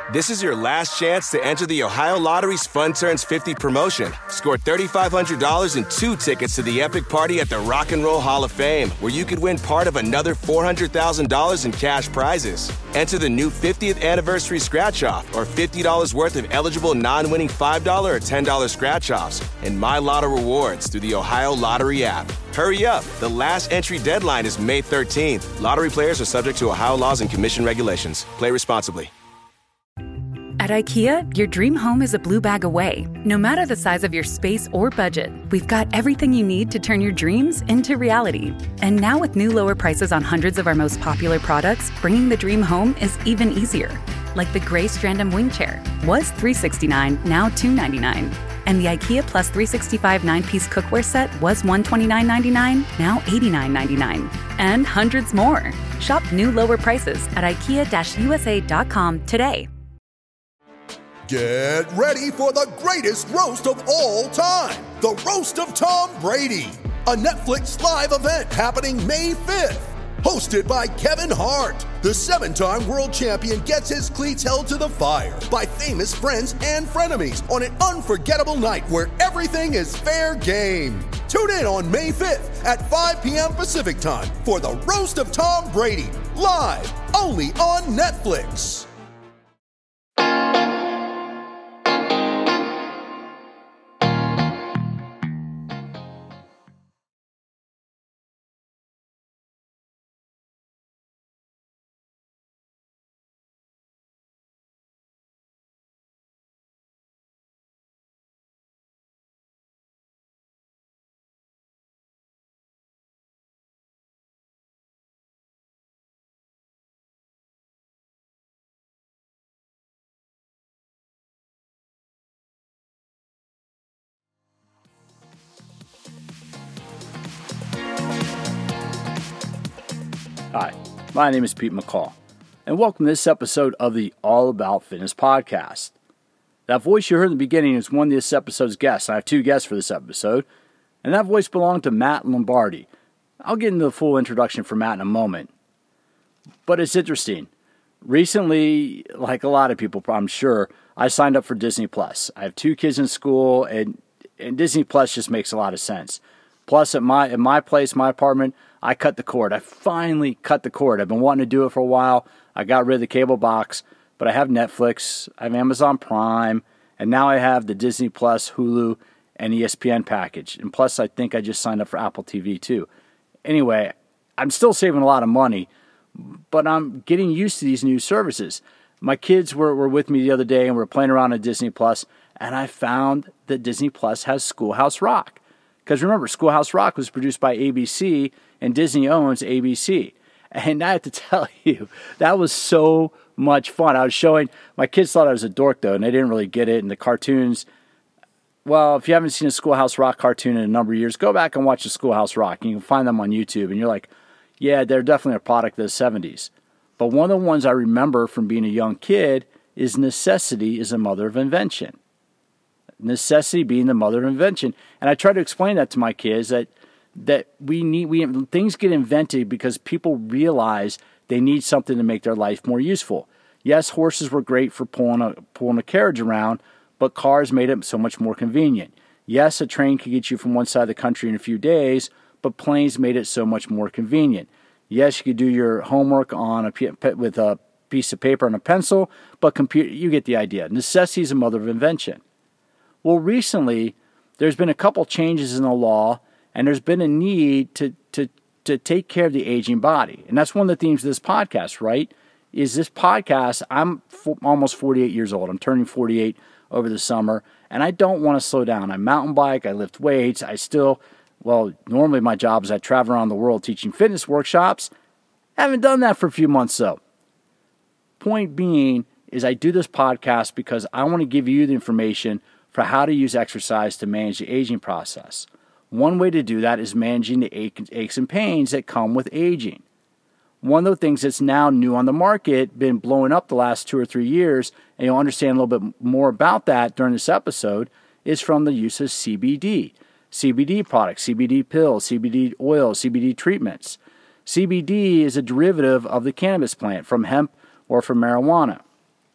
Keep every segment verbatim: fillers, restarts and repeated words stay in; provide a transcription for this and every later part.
This is your last chance to enter the Ohio Lottery's Fun Turns fifty promotion. Score three thousand five hundred dollars and two tickets to the epic party at the Rock and Roll Hall of Fame, where you could win part of another four hundred thousand dollars in cash prizes. Enter the new fiftieth anniversary scratch-off or fifty dollars worth of eligible non-winning five dollars or ten dollars scratch-offs and My Lotto rewards through the Ohio Lottery app. Hurry up. The last entry deadline is May thirteenth. Lottery players are subject to Ohio laws and commission regulations. Play responsibly. At IKEA, your dream home is a blue bag away. No matter the size of your space or budget, we've got everything you need to turn your dreams into reality. And now with new lower prices on hundreds of our most popular products, bringing the dream home is even easier. Like the gray Strandom wing chair. Was three hundred sixty-nine dollars, now two hundred ninety-nine dollars. And the IKEA Plus three sixty-five nine-piece cookware set was one hundred twenty-nine ninety-nine, now eighty-nine ninety-nine. And hundreds more. Shop new lower prices at ikea U S A dot com today. Get ready for the greatest roast of all time, the Roast of Tom Brady, a Netflix live event happening May fifth. Hosted by Kevin Hart, the seven-time world champion gets his cleats held to the fire by famous friends and frenemies on an unforgettable night where everything is fair game. Tune in on May fifth at five p.m. Pacific time for the Roast of Tom Brady, live only on Netflix. Hi, my name is Pete McCall, and welcome to this episode of the All About Fitness podcast. That voice you heard in the beginning is one of this episode's guests. I have two guests for this episode, and that voice belonged to Matt Lombardi. I'll get into the full introduction for Matt in a moment. But it's interesting. Recently, like a lot of people, I'm sure, I signed up for Disney Plus. I have two kids in school, and, and Disney Plus just makes a lot of sense. Plus, at my at my place, my apartment, I cut the cord. I finally cut the cord. I've been wanting to do it for a while. I got rid of the cable box, but I have Netflix, I have Amazon Prime, and now I have the Disney Plus, Hulu, and E S P N package. And plus, I think I just signed up for Apple T V too. Anyway, I'm still saving a lot of money, but I'm getting used to these new services. My kids were, were with me the other day, and we were playing around on Disney Plus, and I found that Disney Plus has Schoolhouse Rock. Because remember, Schoolhouse Rock was produced by A B C, and Disney owns A B C. And I have to tell you, that was so much fun. I was showing, my kids thought I was a dork, though, and they didn't really get it. And the cartoons, well, if you haven't seen a Schoolhouse Rock cartoon in a number of years, go back and watch the Schoolhouse Rock. You can find them on YouTube, and you're like, yeah, they're definitely a product of the seventies. But one of the ones I remember from being a young kid is necessity is a mother of invention. Necessity being the mother of invention. And I try to explain that to my kids, that that we need we things get invented because people realize they need something to make their life more useful. Yes, horses were great for pulling a pulling a carriage around, but cars made it so much more convenient. Yes, a train could get you from one side of the country in a few days, but planes made it so much more convenient. Yes, you could do your homework on a with a piece of paper and a pencil, but computer, you get the idea. Necessity is a mother of invention. Well, recently, there's been a couple changes in the law, and there's been a need to, to, to take care of the aging body. And that's one of the themes of this podcast, right? Is this podcast, I'm f- almost forty-eight years old. I'm turning forty-eight over the summer, and I don't want to slow down. I mountain bike, I lift weights, I still, well, normally my job is I travel around the world teaching fitness workshops. I haven't done that for a few months, though. Point being is I do this podcast because I want to give you the information for how to use exercise to manage the aging process. One way to do that is managing the aches and pains that come with aging. One of the things that's now new on the market, been blowing up the last two or three years, and you'll understand a little bit more about that during this episode, is from the use of C B D. C B D products, C B D pills, C B D oil, C B D treatments. C B D is a derivative of the cannabis plant from hemp or from marijuana.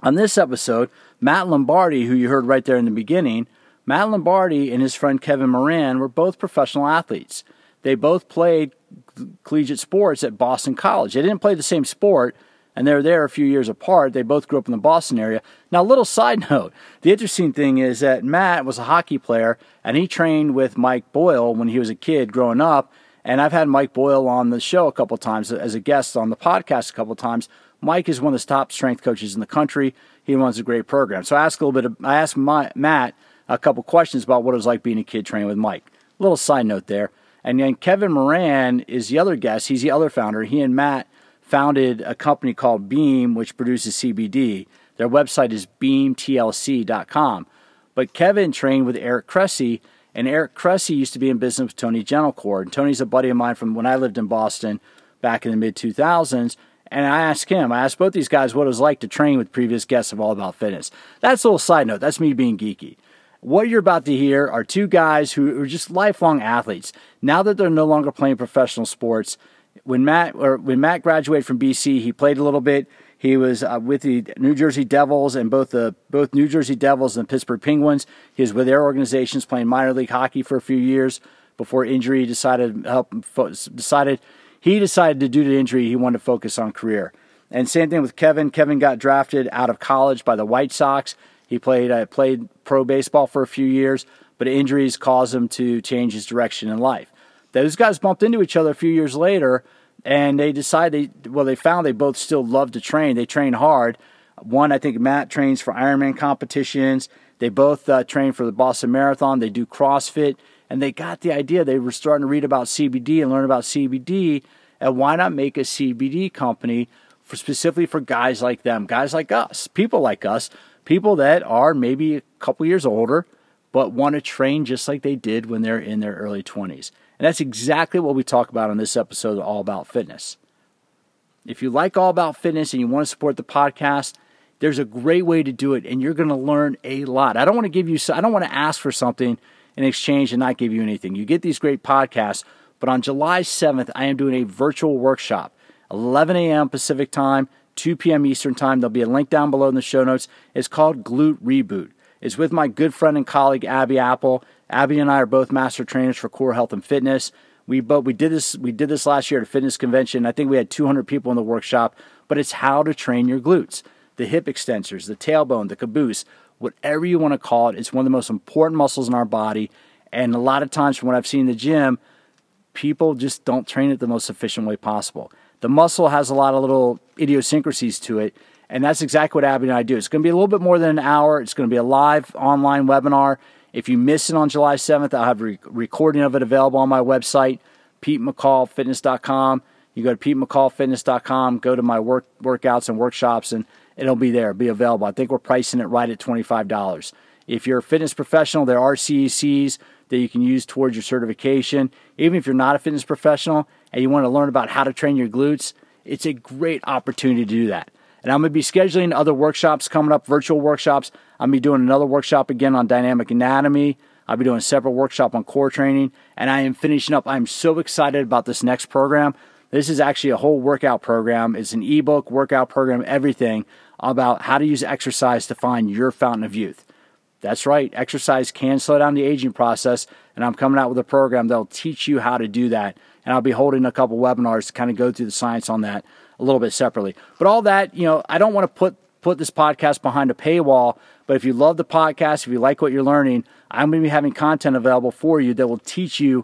On this episode, Matt Lombardi, who you heard right there in the beginning, Matt Lombardi and his friend Kevin Moran were both professional athletes. They both played collegiate sports at Boston College. They didn't play the same sport, and they were there a few years apart. They both grew up in the Boston area. Now, a little side note, the interesting thing is that Matt was a hockey player, and he trained with Mike Boyle when he was a kid growing up, and I've had Mike Boyle on the show a couple times as a guest on the podcast a couple times. Mike is one of the top strength coaches in the country. He runs a great program. So I asked a little bit of, I asked my, Matt a couple questions about what it was like being a kid training with Mike. A little side note there. And then Kevin Moran is the other guest. He's the other founder. He and Matt founded a company called Beam, which produces C B D. Their website is beam t l c dot com. But Kevin trained with Eric Cressy, and Eric Cressy used to be in business with Tony Gentilcore. And Tony's a buddy of mine from when I lived in Boston back in the mid two thousands. And I asked him, I asked both these guys what it was like to train with previous guests of All About Fitness. That's a little side note. That's me being geeky. What you're about to hear are two guys who are just lifelong athletes. Now that they're no longer playing professional sports, when Matt or when Matt graduated from B C, he played a little bit. He was uh, with the New Jersey Devils and both the both New Jersey Devils and the Pittsburgh Penguins. He was with their organizations playing minor league hockey for a few years before injury decided help decided he decided to due to injury he wanted to focus on career. And same thing with Kevin. Kevin got drafted out of college by the White Sox. He played uh, played pro baseball for a few years, but injuries caused him to change his direction in life. Those guys bumped into each other a few years later, and they decided, they, well, they found they both still loved to train. They train hard. One, I think Matt trains for Ironman competitions. They both uh, train for the Boston Marathon. They do CrossFit, and they got the idea. They were starting to read about C B D and learn about C B D, and why not make a C B D company for specifically for guys like them, guys like us, people like us, people that are maybe a couple years older, but want to train just like they did when they're in their early twenties. And that's exactly what we talk about on this episode of All About Fitness. If you like All About Fitness and you want to support the podcast, there's a great way to do it, and you're going to learn a lot. I don't want to give you, I don't want to ask for something in exchange and not give you anything. You get these great podcasts, but on July seventh, I am doing a virtual workshop, eleven a.m. Pacific time, two p.m. Eastern time. There'll be a link down below in the show notes. It's called Glute Reboot. It's with my good friend and colleague, Abby Apple. Abby and I are both master trainers for Core Health and Fitness. We both we did this we did this last year at a fitness convention. I think we had two hundred people in the workshop, but it's how to train your glutes, the hip extensors, the tailbone, the caboose, whatever you want to call it. It's one of the most important muscles in our body, and a lot of times from what I've seen in the gym, people just don't train it the most efficient way possible. The muscle has a lot of little idiosyncrasies to it, and that's exactly what Abby and I do. It's going to be a little bit more than an hour. It's going to be a live online webinar. If you miss it on July seventh, I'll have a recording of it available on my website, pete mccall fitness dot com. You go to pete mccall fitness dot com, go to my work workouts and workshops, and it'll be there, it'll be available. I think we're pricing it right at twenty-five dollars. If you're a fitness professional, there are C E Cs that you can use towards your certification. Even if you're not a fitness professional and you want to learn about how to train your glutes, it's a great opportunity to do that. And I'm going to be scheduling other workshops coming up, virtual workshops. I'm going to be doing another workshop again on dynamic anatomy. I'll be doing a separate workshop on core training. And I am finishing up. I'm so excited about this next program. This is actually a whole workout program. It's an ebook, workout program, everything about how to use exercise to find your fountain of youth. That's right. Exercise can slow down the aging process. And I'm coming out with a program that'll teach you how to do that. And I'll be holding a couple webinars to kind of go through the science on that a little bit separately. But all that, you know, I don't want to put put this podcast behind a paywall, but if you love the podcast, if you like what you're learning, I'm going to be having content available for you that will teach you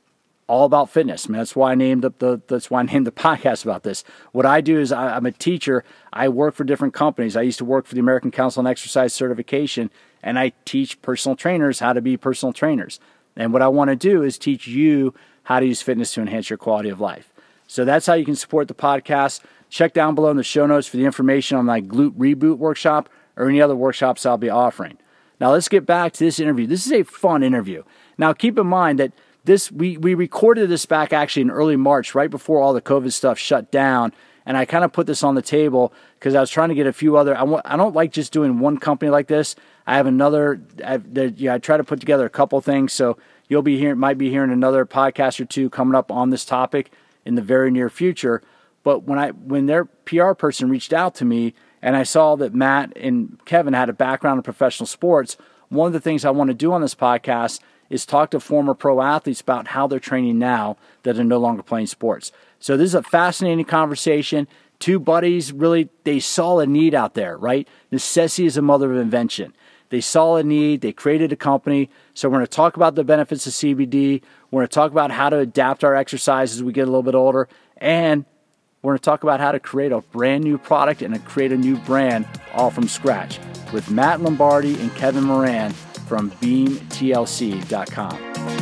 all about fitness. I mean, that's why I named the, the that's why I named the podcast about this. What I do is I, I'm a teacher. I work for different companies. I used to work for the American Council on Exercise Certification, and I teach personal trainers how to be personal trainers. And what I want to do is teach you how to use fitness to enhance your quality of life. So that's how you can support the podcast. Check down below in the show notes for the information on my Glute Reboot workshop or any other workshops I'll be offering. Now let's get back to this interview. This is a fun interview. Now keep in mind that this we, we recorded this back actually in early March, right before all the COVID stuff shut down. And I kind of put this on the table because I was trying to get a few other, I, want, I don't like just doing one company like this. I have another, I've, there, yeah, I try to put together a couple things. So you'll be hearing, might be hearing another podcast or two coming up on this topic in the very near future. But when I when their P R person reached out to me and I saw that Matt and Kevin had a background in professional sports. One of the things I want to do on this podcast is talk to former pro athletes about how they're training now that are no longer playing sports. So this is a fascinating conversation. Two buddies, really, they saw a need out there, right? Necessity is a mother of invention. They saw a need. They created a company. So we're going to talk about the benefits of C B D. We're going to talk about how to adapt our exercise as we get a little bit older. And we're going to talk about how to create a brand new product and to create a new brand all from scratch with Matt Lombardi and Kevin Moran from beam T L C dot com.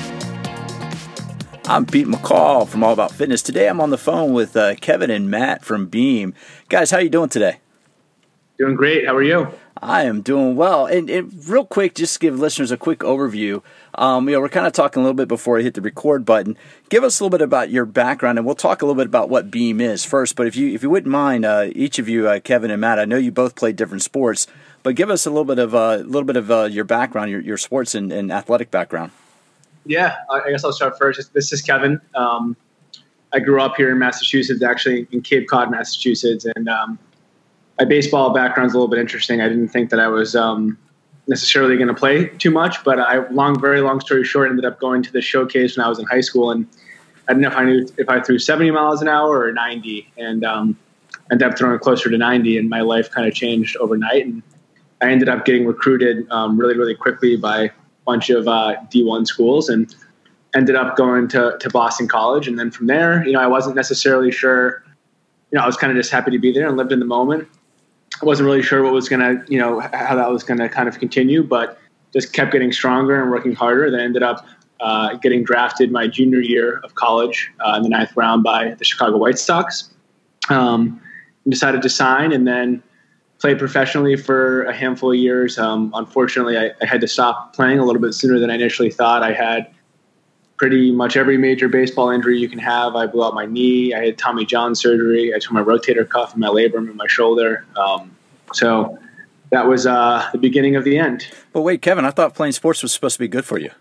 I'm Pete McCall from All About Fitness. Today I'm on the phone with uh, Kevin and Matt from Beam. Guys, how are you doing today? Doing great. How are you? I am doing well. And, and real quick, just to give listeners a quick overview, um, you know, we're kind of talking a little bit before I hit the record button. Give us a little bit about your background, and we'll talk a little bit about what Beam is first. But if you if you wouldn't mind, uh, each of you, uh, Kevin and Matt, I know you both played different sports, but give us a little bit of uh, a little bit of uh, your background, your your sports and, and athletic background. Yeah, I guess I'll start first. This is Kevin. Um, I grew up here in Massachusetts, actually in Cape Cod, Massachusetts, and um, my baseball background's a little bit interesting. I didn't think that I was um, necessarily going to play too much, but I, long, very long story short, ended up going to the showcase when I was in high school, and I didn't know if I knew if I threw seventy miles an hour or ninety, and um, ended up throwing closer to ninety, and my life kind of changed overnight, and I ended up getting recruited um, really, really quickly by bunch of uh, D one schools and ended up going to, to Boston College. And then from there, you know, I wasn't necessarily sure, you know, I was kind of just happy to be there and lived in the moment. I wasn't really sure what was going to, you know, how that was going to kind of continue, but just kept getting stronger and working harder. Then ended up uh, getting drafted my junior year of college uh, in the ninth round by the Chicago White Sox. Um, decided to sign and then played professionally for a handful of years. Um, unfortunately, I, I had to stop playing a little bit sooner than I initially thought. I had pretty much every major baseball injury you can have. I blew out my knee. I had Tommy John surgery. I tore my rotator cuff and my labrum in my shoulder. Um, so that was uh, the beginning of the end. But wait, Kevin, I thought playing sports was supposed to be good for you.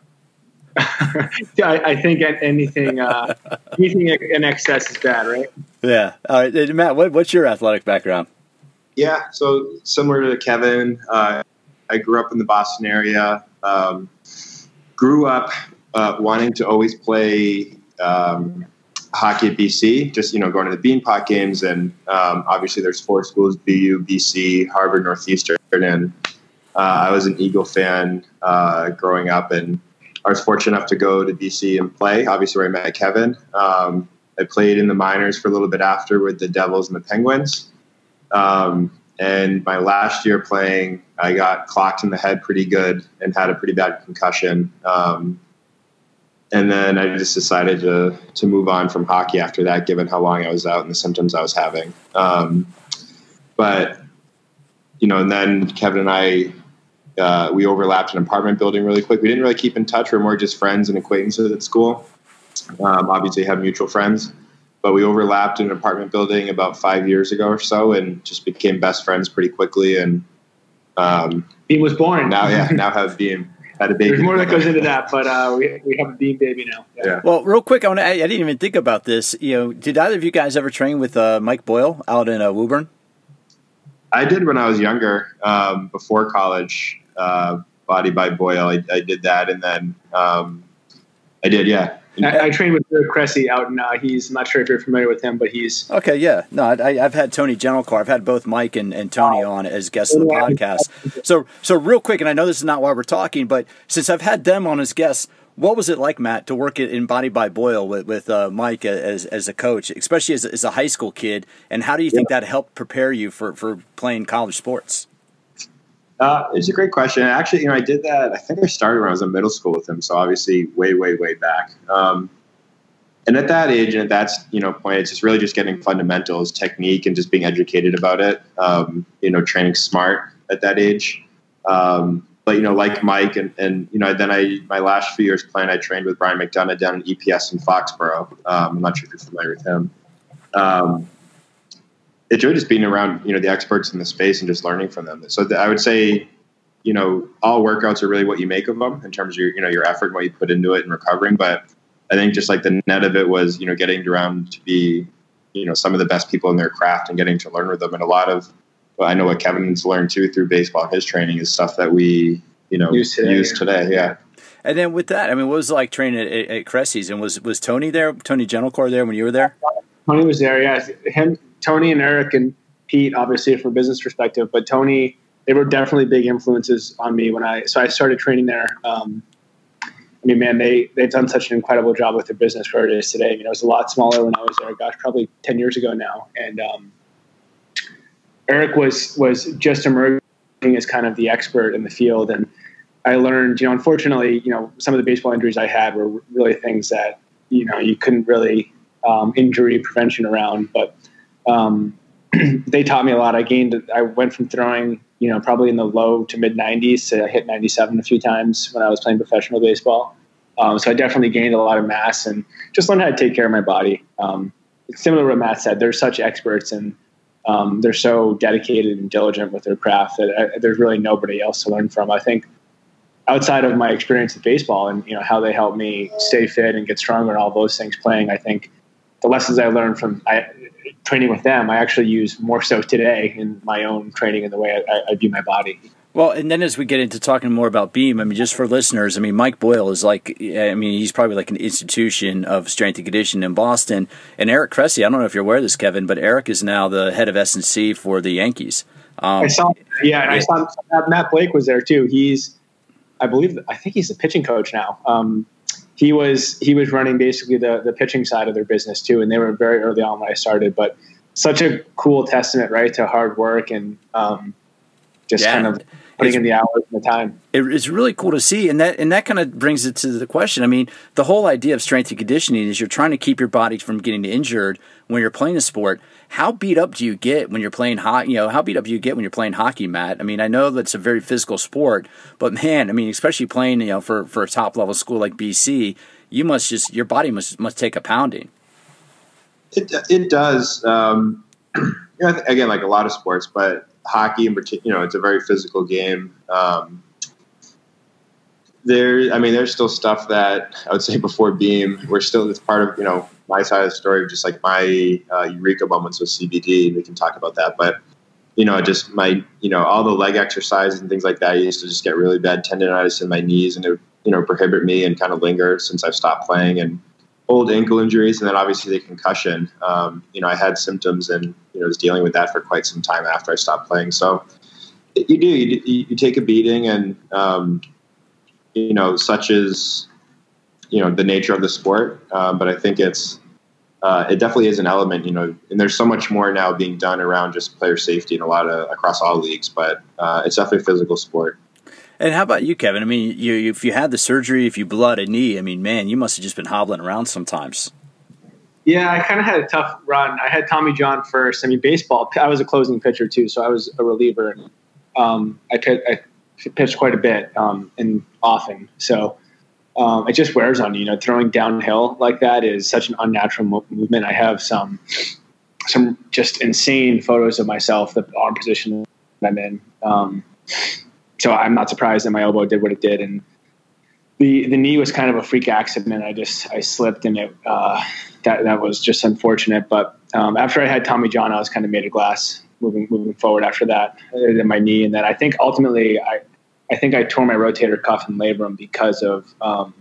yeah, I, I think anything, uh, anything in excess is bad, right? Yeah. All right, Matt, what, what's your athletic background? Yeah, so similar to Kevin, uh, I grew up in the Boston area, um, grew up uh, wanting to always play um, hockey at B C, just, you know, going to the Beanpot games. And um, obviously there's four schools, B U, B C, Harvard, Northeastern. And uh, I was an Eagle fan uh, growing up, and I was fortunate enough to go to B C and play, obviously where I met Kevin. Um, I played in the minors for a little bit after with the Devils and the Penguins. Um, and my last year playing, I got clocked in the head pretty good and had a pretty bad concussion. Um, and then I just decided to, to move on from hockey after that, given how long I was out and the symptoms I was having. Um, but, you know, and then Kevin and I, uh, we overlapped an apartment building really quick. We didn't really keep in touch. We were more just friends and acquaintances at school. Um, obviously had mutual friends. But we overlapped in an apartment building about five years ago or so, and just became best friends pretty quickly. And um, Beam was born. Now, yeah, now have Beam had a baby. There's more that goes into that, but uh, we we have a Beam baby now. Yeah. yeah. Well, real quick, I, wanna, I I didn't even think about this. You know, did either of you guys ever train with uh, Mike Boyle out in uh, Woburn? I did when I was younger, um, before college. Uh, Body by Boyle, I, I did that, and then um, I did, yeah. I, I trained with Eric Cressy out in, uh, he's, I'm not sure if you're familiar with him, but he's... Okay, yeah. No, I, I've had Tony Generalcar. I've had both Mike and, and Tony on as guests of the podcast. So, so real quick, and I know this is not why we're talking, but since I've had them on as guests, what was it like, Matt, to work in Body by Boyle with, with uh, Mike as as a coach, especially as, as a high school kid, and how do you think yeah. that helped prepare you for, for playing college sports? Uh, it's a great question. Actually, you know, I did that. I think I started when I was in middle school with him. So obviously way, way, way back. Um, and at that age and at that, you know, point, it's just really just getting fundamentals, technique, and just being educated about it. Um, you know, training smart at that age. Um, but, you know, like Mike and, and, you know, then I, my last few years playing, I trained with Brian McDonough down in E P S in Foxborough. Um, I'm not sure if you're familiar with him. Um, It's really just being around, you know, the experts in the space and just learning from them. So th- I would say, you know, all workouts are really what you make of them in terms of your, you know, your effort and what you put into it and recovering. But I think just like the net of it was, you know, getting around to be, you know, some of the best people in their craft and getting to learn with them. And a lot of well, I know what Kevin's learned too through baseball, his training is stuff that we, you know, use today. Use today yeah. And then with that, I mean, what was it like training at, at Cressy's? And was was Tony there, Tony Gentilcore there when you were there? Tony was there, yeah. Him, Tony and Eric and Pete, obviously from a business perspective, but Tony, they were definitely big influences on me when I, so I started training there. Um, I mean, man, they, they've done such an incredible job with their business where it is today. I mean, it was a lot smaller when I was there, gosh, probably ten years ago now. And um, Eric was, was just emerging as kind of the expert in the field. And I learned, you know, unfortunately, you know, some of the baseball injuries I had were really things that, you know, you couldn't really um, injury prevention around, but um, they taught me a lot. I gained, I went from throwing, you know, probably in the low to mid nineties to hit ninety-seven a few times when I was playing professional baseball. Um, so I definitely gained a lot of mass and just learned how to take care of my body. Um, it's similar to what Matt said. They're such experts and um, they're so dedicated and diligent with their craft that I, there's really nobody else to learn from. I think outside of my experience with baseball and, you know, how they helped me stay fit and get stronger and all those things playing, I think the lessons I learned from I, training with them, I actually use more so today in my own training and the way I, I view my body. Well, and then as we get into talking more about Beam, I mean, just for listeners, I mean, Mike Boyle is like, I mean, he's probably like an institution of strength and conditioning in Boston. And Eric Cressey, I don't know if you're aware of this, Kevin, but Eric is now the head of S and C for the Yankees. Um, I saw, yeah, and I saw Matt Blake was there too. He's, I believe, I think he's the pitching coach now. Um, he was he was running basically the the pitching side of their business too, and they were very early on when I started. But such a cool testament, right, to hard work and um, just yeah. kind of putting in the hours and the time. It, it's really cool to see, and that and that kind of brings it to the question. I mean, the whole idea of strength and conditioning is you're trying to keep your body from getting injured when you're playing a sport. How beat up do you get when you're playing hockey? You know, how beat up do you get when you're playing hockey, Matt? I mean, I know that's a very physical sport, but man, I mean, especially playing, you know, for, for a top level school like B C, you must just your body must must take a pounding. It it does. Um, you know, again, like a lot of sports, but hockey in particular, you know, it's a very physical game. Um, there, I mean, there's still stuff that I would say before Beam, we're still, it's part of, you know, my side of the story of just like my uh, eureka moments with C B D. We can talk about that, but you know, just my, you know, all the leg exercises and things like that. I used to just get really bad tendonitis in my knees, and it, you know, prohibit me and kind of linger since I've stopped playing. And old ankle injuries, and then obviously the concussion. Um, you know, I had symptoms and you know was dealing with that for quite some time after I stopped playing. So you do you, you take a beating, and um, you know, such as you know the nature of the sport. Um, but I think it's uh, it definitely is an element. You know, and there's so much more now being done around just player safety and a lot of across all leagues. But uh, it's definitely a physical sport. And how about you, Kevin? I mean, you, if you had the surgery, if you blew out a knee, I mean, man, you must have just been hobbling around sometimes. Yeah, I kind of had a tough run. I had Tommy John first. I mean, baseball, I was a closing pitcher too, so I was a reliever. And um, I, I pitched quite a bit um, and often. So um, it just wears on you. You know, throwing downhill like that is such an unnatural mo- movement. I have some some just insane photos of myself, the arm position that I'm in. Um So I'm not surprised that my elbow did what it did, and the the knee was kind of a freak accident. I just I slipped, and it uh, that that was just unfortunate. But um, after I had Tommy John, I was kind of made of glass moving moving forward after that in my knee, and then I think ultimately I I think I tore my rotator cuff and labrum because of um,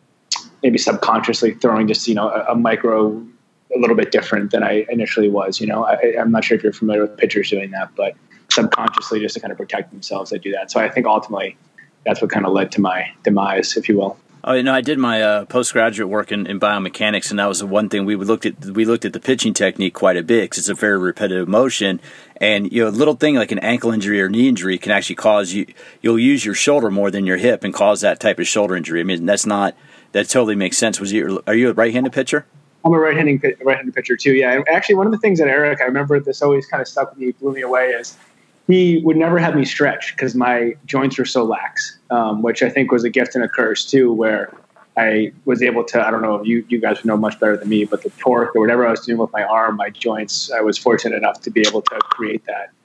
maybe subconsciously throwing just you know a, a micro a little bit different than I initially was. You know, I, I'm not sure if you're familiar with pitchers doing that, but subconsciously just to kind of protect themselves, they do that. So I think ultimately that's what kind of led to my demise, if you will. Oh, you know, I did my uh, postgraduate work in, in biomechanics, and that was the one thing we looked at. We looked at the pitching technique quite a bit because it's a very repetitive motion, and you know, a little thing like an ankle injury or knee injury can actually cause you. You'll use your shoulder more than your hip and cause that type of shoulder injury. I mean, that's not that totally makes sense. Was you? Are you a right-handed pitcher? I'm a right-handed right-handed pitcher too. Yeah, and actually, one of the things that Eric, I remember this always kind of stuck with me, blew me away is. He would never have me stretch because my joints were so lax, um, which I think was a gift and a curse too, where I was able to, I don't know, you, you guys know much better than me, but the torque or whatever I was doing with my arm, my joints, I was fortunate enough to be able to create that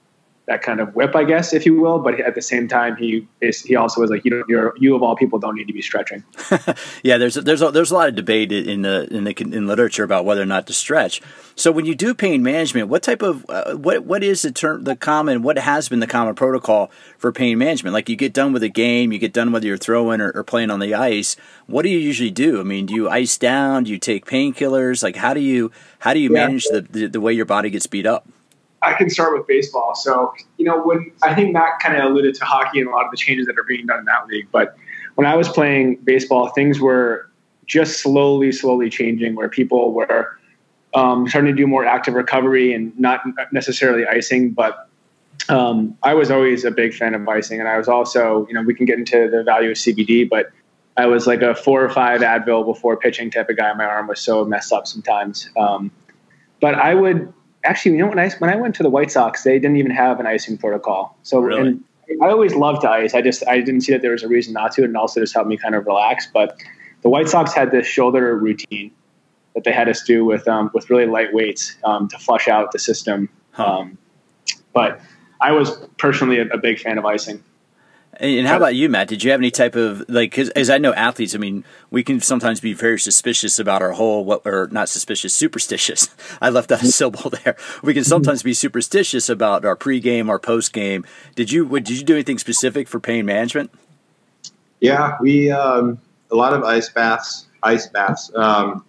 that kind of whip, I guess, if you will. But at the same time, he is, he also was like, you know, you're, you of all people don't need to be stretching. Yeah, there's there's a, there's a lot of debate in the in the in literature about whether or not to stretch. So when you do pain management, what type of uh, what what is the term the common what has been the common protocol for pain management? Like you get done with a game, you get done whether you're throwing or, or playing on the ice. What do you usually do? I mean, do you ice down? Do you take painkillers? Like how do you how do you yeah. manage the, the the way your body gets beat up? I can start with baseball. So, you know, when I think Matt kind of alluded to hockey and a lot of the changes that are being done in that league. But when I was playing baseball, things were just slowly, slowly changing where people were um, starting to do more active recovery and not necessarily icing. But um, I was always a big fan of icing. And I was also, you know, we can get into the value of C B D, but I was like a four or five Advil before pitching type of guy. My arm was so messed up sometimes. Um, but I would, Actually, you know, when I when I went to the White Sox, they didn't even have an icing protocol. So really? And I always loved to ice. I just I didn't see that there was a reason not to, and also just helped me kind of relax. But the White Sox had this shoulder routine that they had us do with um, with really light weights um, to flush out the system. Huh. Um, but I was personally a, a big fan of icing. And how about you, Matt? Did you have any type of, like, cause, as I know athletes, I mean, we can sometimes be very suspicious about our whole, what, or not suspicious, superstitious. I left out a syllable there. We can sometimes be superstitious about our pregame, our postgame. Did you, did you do anything specific for pain management? Yeah, we, um, a lot of ice baths, ice baths. Um,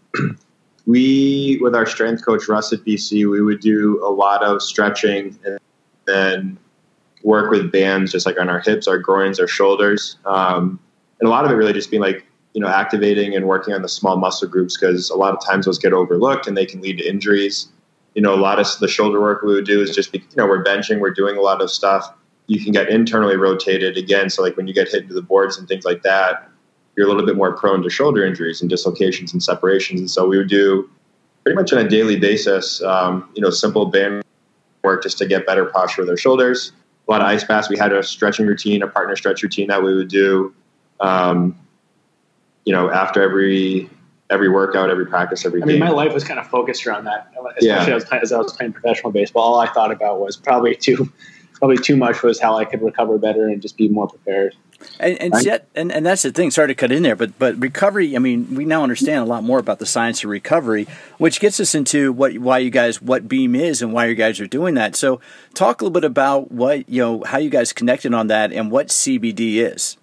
we, with our strength coach, Russ at B C, we would do a lot of stretching and then work with bands just like on our hips, our groins, our shoulders. Um, and a lot of it really just being like, you know, activating and working on the small muscle groups because a lot of times those get overlooked and they can lead to injuries. You know, a lot of the shoulder work we would do is just, be, you know, we're benching, we're doing a lot of stuff. You can get internally rotated again. So like when you get hit into the boards and things like that, you're a little bit more prone to shoulder injuries and dislocations and separations. And so we would do pretty much on a daily basis, um, you know, simple band work just to get better posture with our shoulders. A lot of ice baths. We had a stretching routine, a partner stretch routine that we would do, um, you know, after every every workout, every practice, every I game. mean, my life was kind of focused around that, especially Yeah. as, as I was playing professional baseball. All I thought about was probably too, probably too much was how I could recover better and just be more prepared. And and, Right. yet, and and that's the thing. Sorry to cut in there, but but recovery. I mean, we now understand a lot more about the science of recovery, which gets us into what why you guys what Beam is and why you guys are doing that. So, talk a little bit about what you know, how you guys connected on that, and what C B D is.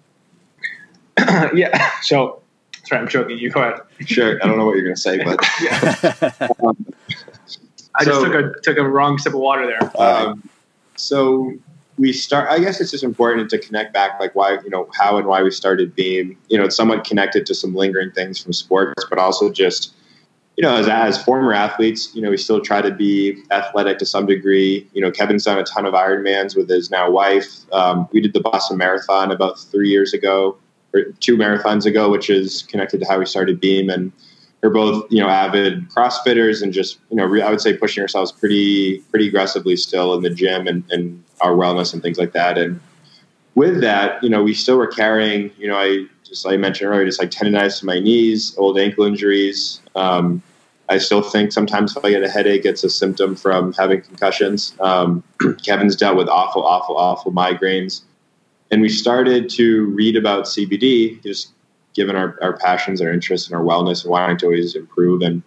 Yeah. So, sorry, I'm joking. You go ahead. Sure. I don't know what you're going to say, but um, I So- just took a took a wrong sip of water there. um, so we start, I guess it's just important to connect back, like why, you know, how and why we started Beam. You know, it's somewhat connected to some lingering things from sports, but also just, you know, as, as former athletes, you know, we still try to be athletic to some degree. You know, Kevin's done a ton of Ironmans with his now wife. Um, we did the Boston Marathon about three years ago, or two marathons ago, which is connected to how we started Beam. And we're both, you know, avid CrossFitters and just, you know, re- I would say pushing ourselves pretty, pretty aggressively still in the gym and, and our wellness and things like that. And with that, you know, we still were carrying, you know, I just, like I mentioned earlier, just like tendonitis to my knees, old ankle injuries. Um, I still think sometimes if I get a headache, it's a symptom from having concussions. Um, Kevin's dealt with awful, awful, awful migraines. And we started to read about C B D, just given our, our passions, our interests, and our wellness and wanting to always improve. And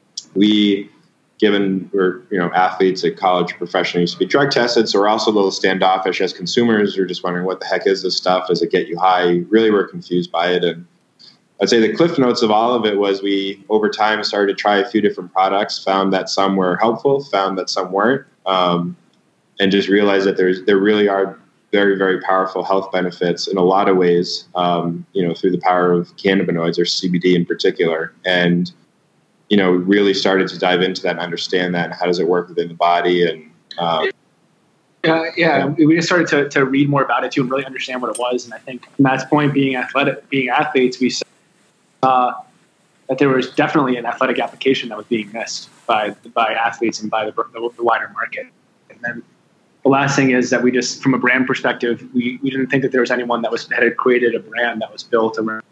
we, given we're, you know, athletes at college, professionally used to be drug tested, so we're also a little standoffish as consumers. We're just wondering, what the heck is this stuff? Does it get you high? Really, we're confused by it. And I'd say the cliff notes of all of it was we, over time, started to try a few different products, found that some were helpful, found that some weren't, um, and just realized that there's there really are very, very powerful health benefits in a lot of ways, um, you know, through the power of cannabinoids or C B D in particular. And, you know, really started to dive into that and understand that and how does it work within the body. And, um, Uh, yeah, we just started to, to read more about it too and really understand what it was. And I think Matt's point, being athletic, being athletes, we saw that there was definitely an athletic application that was being missed by by athletes and by the, the, the wider market. And then the last thing is that we just, from a brand perspective, we, we didn't think that there was anyone that was had created a brand that was built around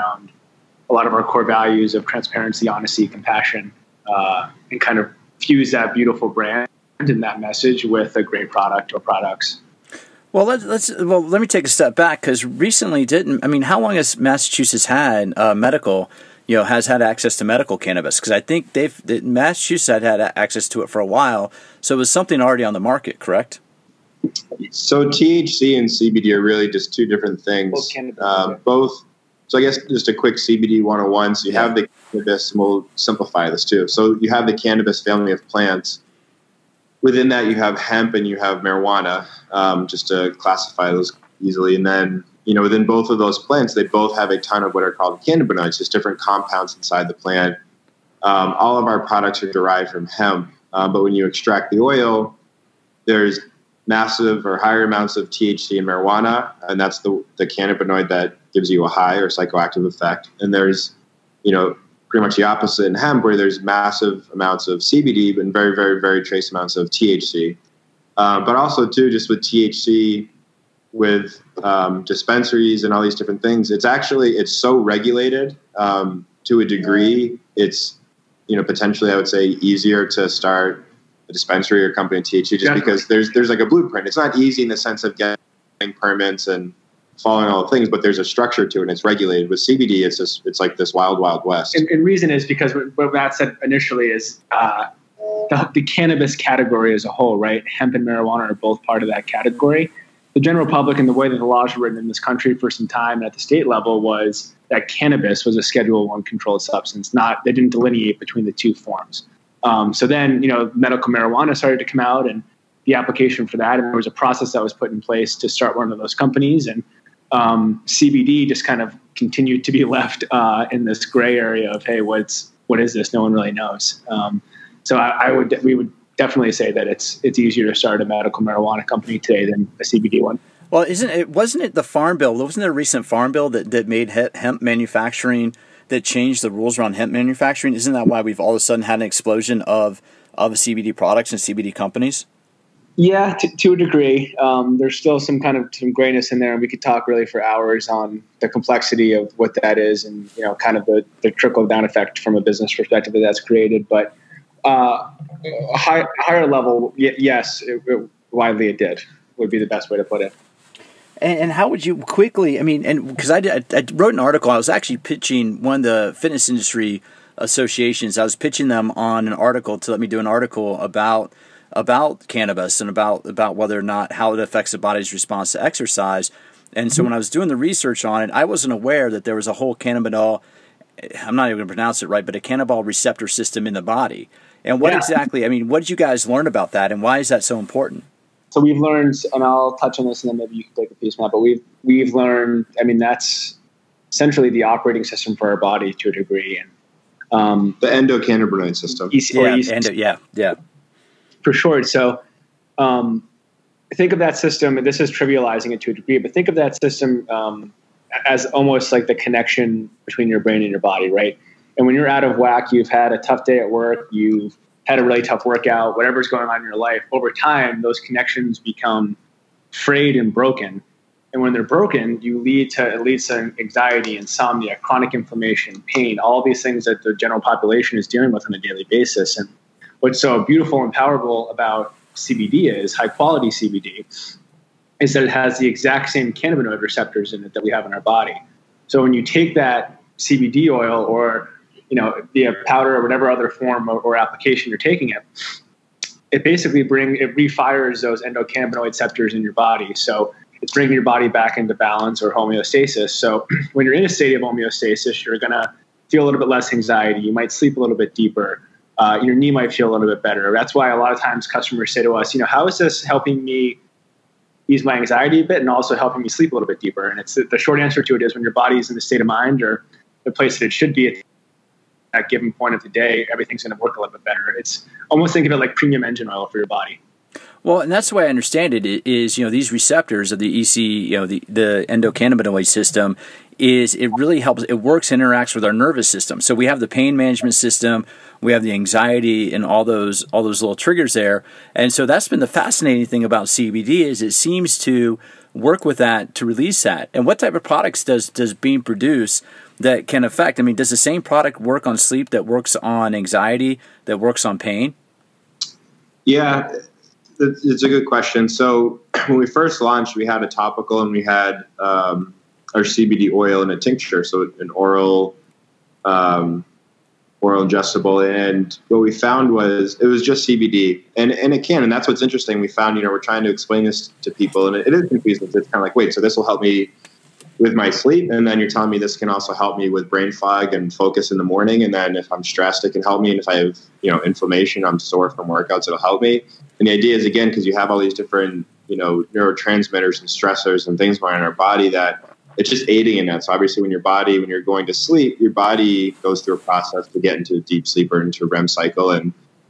a lot of our core values of transparency, honesty, compassion, uh, and kind of fuse that beautiful brand in that message with a great product or products. Well, let's, let's well let me take a step back, because recently didn't I mean how long has Massachusetts had uh, medical you know has had access to medical cannabis? Because I think they've that Massachusetts had had access to it for a while, so it was something already on the market, correct? So T H C and C B D are really just two different things. Both cannabis, uh, yeah. both. So I guess just a quick C B D one oh one. So you Yeah. have the cannabis, and we'll simplify this too. So you have the cannabis family of plants. Within that, you have hemp and you have marijuana, um, just to classify those easily. And then, you know, within both of those plants, they both have a ton of what are called cannabinoids, just different compounds inside the plant. Um, all of our products are derived from hemp, uh, but when you extract the oil, there's massive or higher amounts of T H C in marijuana, and that's the, the cannabinoid that gives you a high or psychoactive effect. And there's, you know, pretty much the opposite in hemp, where there's massive amounts of C B D and very, very, very trace amounts of T H C. Um, but also, too, just with T H C, with um, dispensaries and all these different things, it's actually, it's so regulated um, to a degree. It's, you know, potentially, I would say, easier to start a dispensary or company in T H C just Definitely. because there's there's like a blueprint. It's not easy in the sense of getting permits and following all the things, but there's a structure to it and it's regulated. With C B D, it's just, it's like this wild, wild west. And, and reason is because what Matt said initially is uh, the, the cannabis category as a whole, right? Hemp and marijuana are both part of that category. The general public, and the way that the laws were written in this country for some time at the state level, was that cannabis was a Schedule One controlled substance. Not, they didn't delineate between the two forms. Um, so then, you know, medical marijuana started to come out, and the application for that, and there was a process that was put in place to start one of those companies. And um, C B D just kind of continued to be left uh, in this gray area of, hey, what's what is this? No one really knows. Um, so I, I would we would definitely say that it's it's easier to start a medical marijuana company today than a C B D one. Well, isn't it? Wasn't it the Farm Bill? Wasn't there a recent Farm Bill that, that made hemp manufacturing, that changed the rules around hemp manufacturing? Isn't that why we've all of a sudden had an explosion of of C B D products and C B D companies? Yeah, to, to a degree. Um, there's still some kind of some grayness in there, and we could talk really for hours on the complexity of what that is, and you know, kind of the, the trickle down effect from a business perspective that that's created. But uh, a high, higher level, y- yes, it, it, widely it did would be the best way to put it. And, and how would you quickly? I mean, and because I, did, I wrote an article, I was actually pitching one of the fitness industry associations. I was pitching them on an article to let me do an article about. about cannabis and about, about whether or not how it affects the body's response to exercise. And so when I was doing the research on it, I wasn't aware that there was a whole cannabinol, I'm not even going to pronounce it right, but a cannabinol receptor system in the body. And what Yeah. exactly, I mean, what did you guys learn about that, and why is that so important? So we've learned, and I'll touch on this, and then maybe you can take a piece, Matt. But we've we've learned. I mean, that's essentially the operating system for our body to a degree, and um, The endocannabinoid system. E C, or Yeah, E C, and, yeah, yeah. for short. So um, think of that system, and this is trivializing it to a degree, but think of that system um, as almost like the connection between your brain and your body, right? And when you're out of whack, you've had a tough day at work, you've had a really tough workout, whatever's going on in your life, over time, those connections become frayed and broken. And when they're broken, you lead to, it leads to anxiety, insomnia, chronic inflammation, pain, all these things that the general population is dealing with on a daily basis. And what's so beautiful and powerful about C B D is, high quality C B D, is that it has the exact same cannabinoid receptors in it that we have in our body. So when you take that C B D oil, or you know, the powder or whatever other form or, or application you're taking it, it basically bring it refires those endocannabinoid receptors in your body. So it's bringing your body back into balance or homeostasis. So when you're in a state of homeostasis, you're going to feel a little bit less anxiety. You might sleep a little bit deeper. Uh, your knee might feel a little bit better. That's why a lot of times customers say to us, you know, how is this helping me ease my anxiety a bit and also helping me sleep a little bit deeper? And it's the short answer to it is, when your body is in the state of mind or the place that it should be at that given point of the day, everything's going to work a little bit better. It's almost, think of it like premium engine oil for your body. Well, and that's the way I understand it is, you know, these receptors of the E C, you know, the, the endocannabinoid system is, it really helps, it works and interacts with our nervous system. So we have the pain management system, we have the anxiety and all those, all those little triggers there. And so that's been the fascinating thing about C B D, is it seems to work with that to release that. And what type of products does, does Beam produce that can affect? I mean, does the same product work on sleep that works on anxiety, that works on pain? Yeah, it's a good question. So when we first launched, we had a topical and we had um, our C B D oil in a tincture, so an oral um, oral ingestible. And what we found was it was just C B D, and and it can, and that's what's interesting. We found, you know, we're trying to explain this to people, and it, it is confusing. It's kind of like, wait, so this will help me with my sleep, and then you're telling me this can also help me with brain fog and focus in the morning, and then if I'm stressed, it can help me, and if I have, you know, inflammation, I'm sore from workouts, it'll help me. And the idea is, again, because you have all these different, you know, neurotransmitters and stressors and things going on in our body, that it's just aiding in that. So obviously when your body, when you're going to sleep, your body goes through a process to get into a deep sleep or into a R E M cycle. And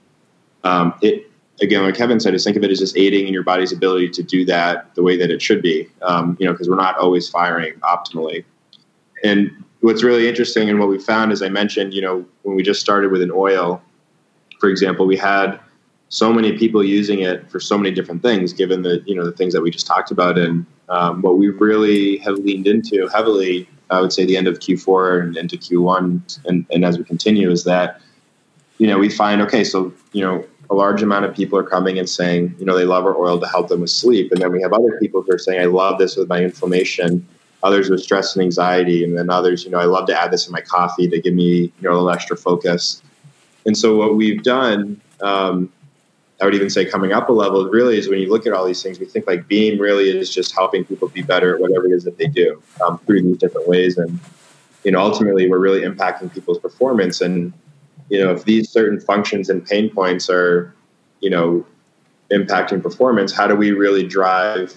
um, it, again, like Kevin said, is think of it as just aiding in your body's ability to do that the way that it should be, um, you know, because we're not always firing optimally. And what's really interesting and what we found, as I mentioned, you know, when we just started with an oil, for example, we had so many people using it for so many different things, given the, you know, the things that we just talked about. And um, what we really have leaned into heavily, I would say the end of Q four and into Q one, and, and as we continue, is that, you know, we find, okay, so, you know, a large amount of people are coming and saying, you know, they love our oil to help them with sleep. And then we have other people who are saying, I love this with my inflammation, others with stress and anxiety. And then others, you know, I love to add this in my coffee to give me, you know, a little extra focus. And so what we've done, um, I would even say coming up a level really is when you look at all these things, we think like Beam really is just helping people be better at whatever it is that they do um, through these different ways. And, you know, ultimately we're really impacting people's performance. And, you know, if these certain functions and pain points are, you know, impacting performance, how do we really drive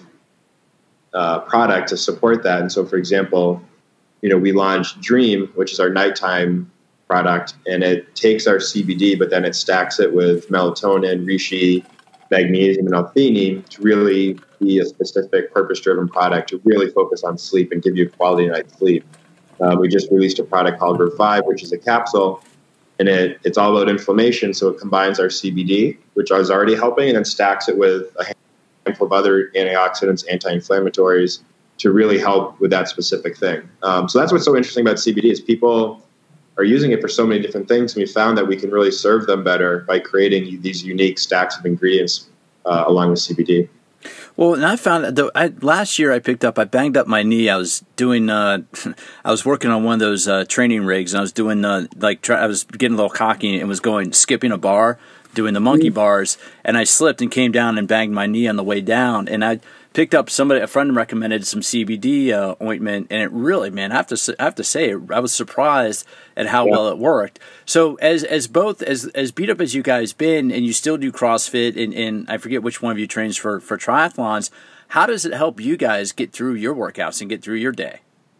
uh, product to support that? And so, for example, you know, we launched Dream, which is our nighttime product, and it takes our C B D, but then it stacks it with melatonin, reishi, magnesium, and L-theanine to really be a specific purpose-driven product to really focus on sleep and give you a quality night's sleep. Um, we just released a product called Revive, which is a capsule, and it, it's all about inflammation. So it combines our C B D, which is already helping, and then stacks it with a handful of other antioxidants, anti-inflammatories to really help with that specific thing. Um, so that's what's so interesting about C B D is people are using it for so many different things. And we found that we can really serve them better by creating these unique stacks of ingredients uh, along with C B D. Well, and I found that I, last year I picked up, I banged up my knee. I was doing, uh, I was working on one of those uh, training rigs, and I was doing, uh, like, try, I was getting a little cocky and was going, skipping a bar, doing the monkey bars, and I slipped and came down and banged my knee on the way down. And I picked up somebody, a friend recommended some C B D uh, ointment, and it really, man, I have to, I have to say, I was surprised at how yeah. well it worked. So as as both as as beat up as you guys been, and you still do CrossFit, and, and I forget which one of you trains for for triathlons. How does it help you guys get through your workouts and get through your day?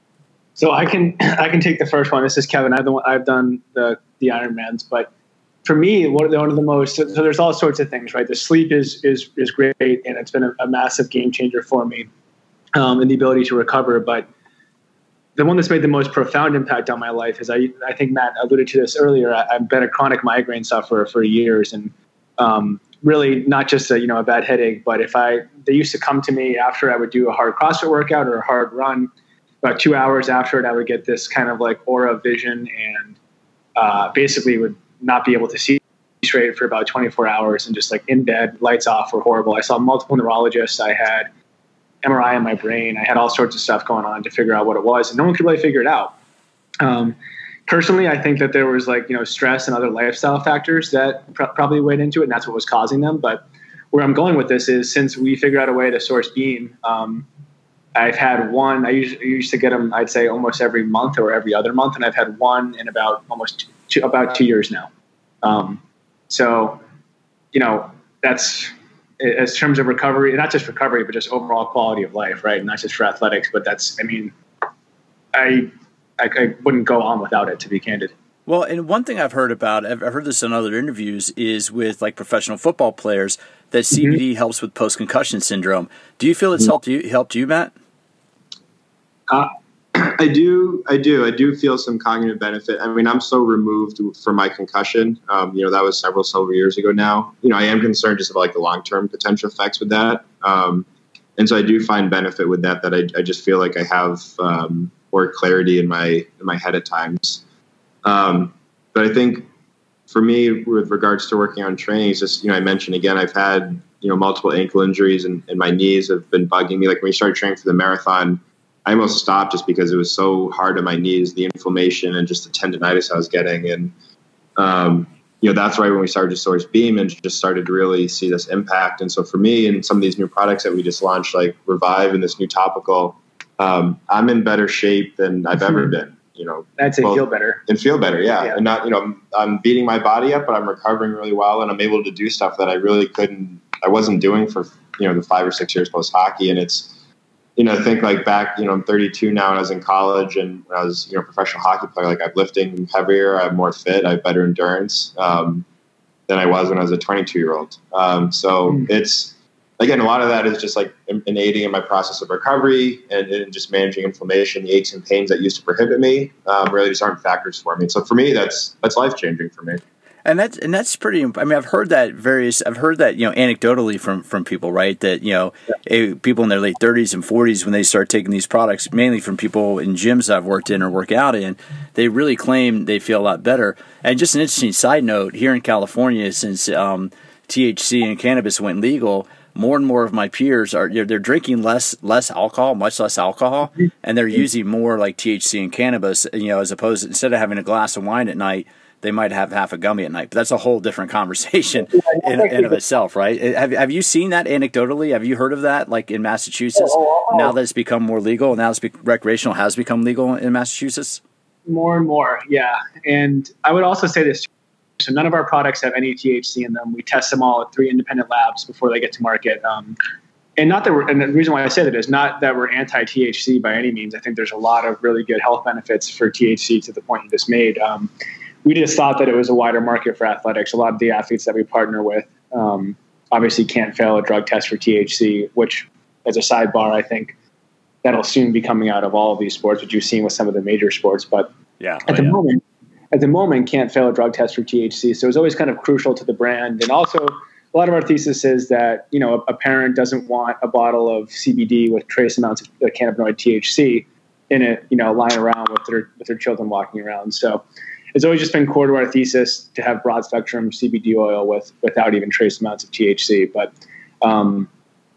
So I can I can take the first one. This is Kevin. I've done, I've done the the Ironmans, but for me, one of the, one of the most, so there's all sorts of things, right? The sleep is is is great, and it's been a, a massive game changer for me, um, and the ability to recover. But the one that's made the most profound impact on my life is, I I think Matt alluded to this earlier. I, I've been a chronic migraine sufferer for years, and um, really not just a, you know, a bad headache, but if I, they used to come to me after I would do a hard CrossFit workout or a hard run. About two hours after it, I would get this kind of like aura vision, and uh, basically would not be able to see straight for about twenty-four hours, and just like in bed, lights off, were horrible. I saw multiple neurologists. I had M R I in my brain. I had all sorts of stuff going on to figure out what it was, and no one could really figure it out. Um, personally, I think that there was like, you know, stress and other lifestyle factors that pr- probably weighed into it, and that's what was causing them. But where I'm going with this is, since we figured out a way to source Beam, um, I've had one, I used, I used to get them, I'd say almost every month or every other month. And I've had one in about almost two, about two years now. Um, so, you know, that's, as terms of recovery, not just recovery, but just overall quality of life, right? Not just for athletics, but that's, I mean, I, I, I wouldn't go on without it, to be candid. Well, and one thing I've heard about, I've heard this in other interviews, is with like professional football players, that C B D mm-hmm. helps with post-concussion syndrome. Do you feel it's mm-hmm. helped you, helped you, Matt? Uh, I do. I do. I do feel some cognitive benefit. I mean, I'm so removed from my concussion. Um, you know, that was several, several years ago now. You know, I am concerned just about like the long-term potential effects with that. Um, and so I do find benefit with that, that I, I just feel like I have um, more clarity in my, in my head at times. Um, but I think for me, with regards to working on training, it's just, you know, I mentioned again, I've had, you know, multiple ankle injuries and, and my knees have been bugging me. Like when we started training for the marathon, I almost stopped just because it was so hard on my knees, the inflammation and just the tendonitis I was getting. And, um, you know, that's right when we started to source Beam and just started to really see this impact. And so for me and some of these new products that we just launched, like Revive and this new topical, um, I'm in better shape than I've ever been. You know, I'd say feel better and feel better. Yeah. yeah. And not, you know, I'm, I'm beating my body up, but I'm recovering really well. And I'm able to do stuff that I really couldn't, I wasn't doing for, you know, the five or six years post hockey. And it's, you know, think like back, you know, I'm thirty-two now and I was in college and when I was, you know, a professional hockey player, like I'm lifting heavier, I'm more fit, I have better endurance, um, than I was when I was a twenty-two year old. Um, so mm. it's, again, a lot of that is just like in aiding in my process of recovery and, and just managing inflammation. The aches and pains that used to prohibit me um, really just aren't factors for me. So for me, that's that's life changing for me. And that's and that's pretty. I mean, I've heard that various. I've heard that you know anecdotally from from people, right? That you know yeah. people in their late thirties and forties when they start taking these products, mainly from people in gyms I've worked in or work out in, they really claim they feel a lot better. And just an interesting side note here in California, since um, T H C and cannabis went legal, more and more of my peers are they're, they're drinking less less alcohol, much less alcohol, and they're using more like T H C and cannabis. You know, as opposed to, instead of having a glass of wine at night, they might have half a gummy at night. But that's a whole different conversation in, in of itself, right? Have Have you seen that anecdotally? Have you heard of that, like in Massachusetts? Oh, oh. Now that it's become more legal, now it's be- recreational has become legal in Massachusetts. More and more, yeah. And I would also say this. So none of our products have any T H C in them. We test them all at three independent labs before they get to market. Um, and not that we're, and the reason why I say that is not that we're anti-T H C by any means. I think there's a lot of really good health benefits for T H C to the point you just made. Um, we just thought that it was a wider market for athletics. A lot of the athletes that we partner with um, obviously can't fail a drug test for T H C, which as a sidebar, I think that'll soon be coming out of all of these sports, which you've seen with some of the major sports. But yeah, at oh, the yeah. moment, at the moment can't fail a drug test for T H C. So it's always kind of crucial to the brand. And also a lot of our thesis is that, you know, a, a parent doesn't want a bottle of C B D with trace amounts of uh, cannabinoid T H C in it, you know, lying around with their, with their children walking around. So it's always just been core to our thesis to have broad spectrum C B D oil with, without even trace amounts of T H C. But um,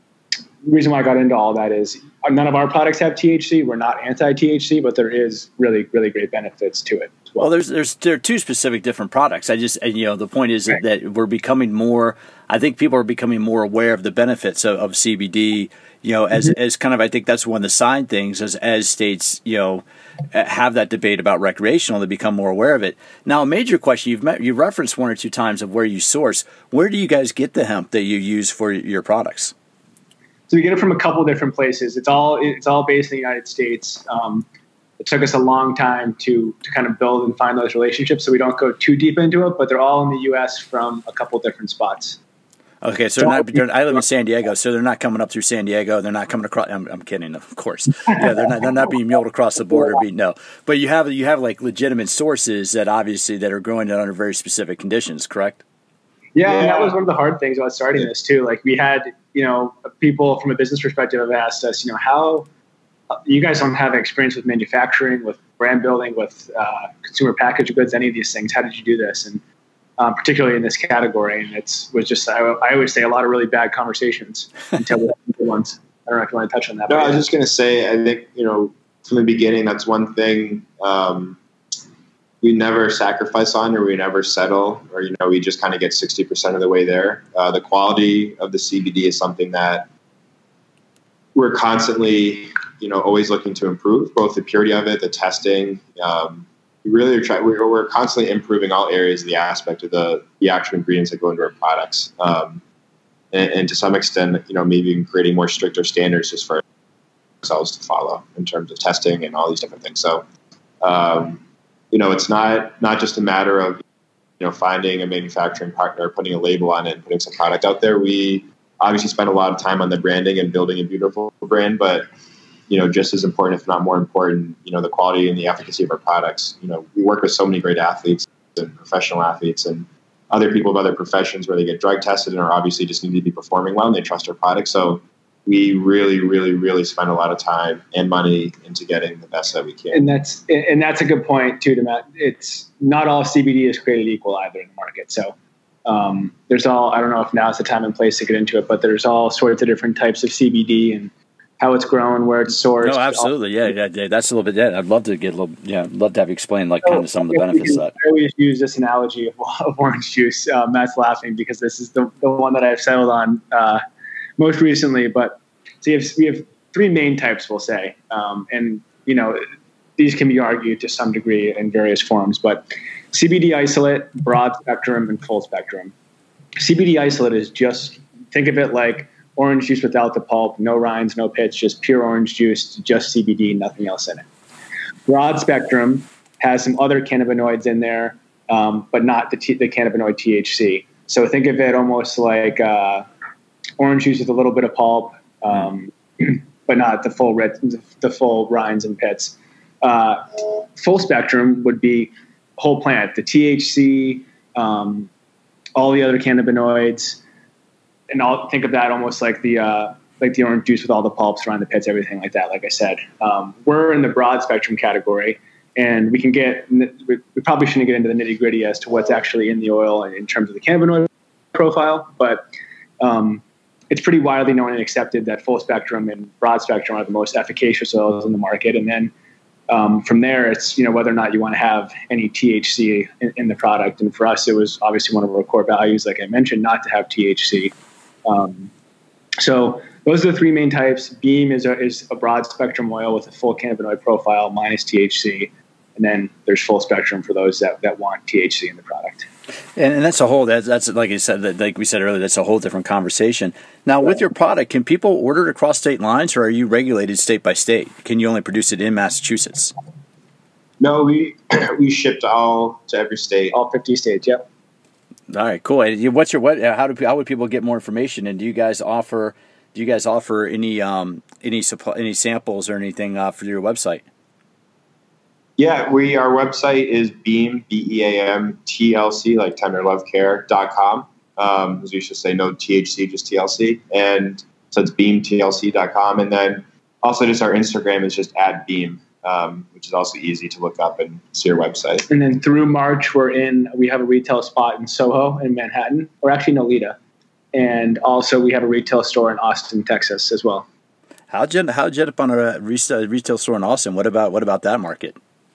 the reason why I got into all that is none of our products have T H C. We're not anti-T H C, but there is really, really great benefits to it. Well, well there's there's there are two specific different products. I just and, you know the point is right. that we're becoming more. I think people are becoming more aware of the benefits of, of C B D. You know, as mm-hmm. as kind of I think that's one of the side things as as states you know have that debate about recreational, they become more aware of it. Now, a major question you've met, you referenced one or two times of where you source. Where do you guys get the hemp that you use for your products? So we get it from a couple different places. It's all it's all based in the United States. Um, it took us a long time to to kind of build and find those relationships, so we don't go too deep into it. But they're all in the U S from a couple different spots. Okay, so they're not, they're, I live in San Diego, so they're not coming up through San Diego. They're not coming across. I'm, I'm kidding, of course. Yeah, they're not. They're not being mailed across the border. Being, no, but you have you have like legitimate sources that obviously that are growing it under very specific conditions. Correct? Yeah, yeah, and that was one of the hard things about starting this too. Like we had, you know, people from a business perspective have asked us, you know, how you guys don't have experience with manufacturing, with brand building, with uh, consumer packaged goods, any of these things. How did you do this? And um, particularly in this category, and it's was just I, I would say a lot of really bad conversations until we had good ones. I don't know if you want to touch on that. No, I was just going to say, I think you know from the beginning, that's one thing. Um, we never sacrifice on, or we never settle, or, you know, we just kind of get sixty percent of the way there. Uh, the quality of the C B D is something that we're constantly, you know, always looking to improve, both the purity of it, the testing. Um, we really are trying, we're, we're constantly improving all areas of the aspect of the, the actual ingredients that go into our products. Um, and, and to some extent, you know, maybe even creating more stricter standards just for ourselves to follow in terms of testing and all these different things. So, um, you know, it's not not just a matter of, you know, finding a manufacturing partner, putting a label on it, and putting some product out there. We obviously spend a lot of time on the branding and building a beautiful brand, but, you know, just as important, if not more important, you know, the quality and the efficacy of our products. You know, we work with so many great athletes and professional athletes and other people of other professions where they get drug tested and are obviously just need to be performing well and they trust our products. So we really, really, really spend a lot of time and money into getting the best that we can. And that's and that's a good point too, to Matt. It's not all C B D is created equal either in the market. So um, there's all, I don't know if now's the time and place to get into it, but there's all sorts of different types of C B D and how it's grown, where it's sourced. No, absolutely. Yeah, yeah, yeah. That's a little bit, yeah. I'd love to get a little, yeah, I'd love to have you explain like so, kind of some of the benefits of that. I always use this analogy of, of orange juice. Uh, Matt's laughing because this is the, the one that I've settled on uh, most recently. But so you have, we have three main types, we'll say. Um, and, you know, these can be argued to some degree in various forms. But C B D isolate, broad spectrum, and full spectrum. C B D isolate is just, think of it like orange juice without the pulp, no rinds, no pits, just pure orange juice, just C B D, nothing else in it. Broad spectrum has some other cannabinoids in there, um, but not the, t- the cannabinoid T H C. So think of it almost like uh, orange juice with a little bit of pulp, um, but not the full red, the full rinds and pits. Uh, full spectrum would be whole plant, the T H C, um, all the other cannabinoids. And I'll think of that almost like the uh, like the orange juice with all the pulps around the pits, everything like that. Like I said, um, we're in the broad spectrum category, and we can get. We probably shouldn't get into the nitty gritty as to what's actually in the oil in terms of the cannabinoid profile, but um, it's pretty widely known and accepted that full spectrum and broad spectrum are the most efficacious oils in the market. And then um, from there, it's you know whether or not you want to have any T H C in, in the product. And for us, it was obviously one of our core values, like I mentioned, not to have T H C. Um, so those are the three main types. Beam is a, is a broad spectrum oil with a full cannabinoid profile minus T H C. And then there's full spectrum for those that, that want T H C in the product. And, and that's a whole, that's, that's like you said, that, like we said earlier, that's a whole different conversation. Now, with your product, can people order it across state lines, or are you regulated state by state? Can you only produce it in Massachusetts? No, we we shipped all to every state. All fifty states, yep. All right, cool. And what's your what? How do how would people get more information? And do you guys offer do you guys offer any um any supply, any samples or anything uh, for your website? Yeah, we our website is Beam B E A M T L C like Tender Love Care dot com. Um, as you should say, no T H C, just T L C, and so it's beam T L C dot com. And then also just our Instagram is just at Beam. Um, which is also easy to look up and see our website. And then through March, we're in, we have a retail spot in Soho in Manhattan, or actually Nolita. And also we have a retail store in Austin, Texas as well. How'd you, how'd you end up on a retail store in Austin? What about, what about that market?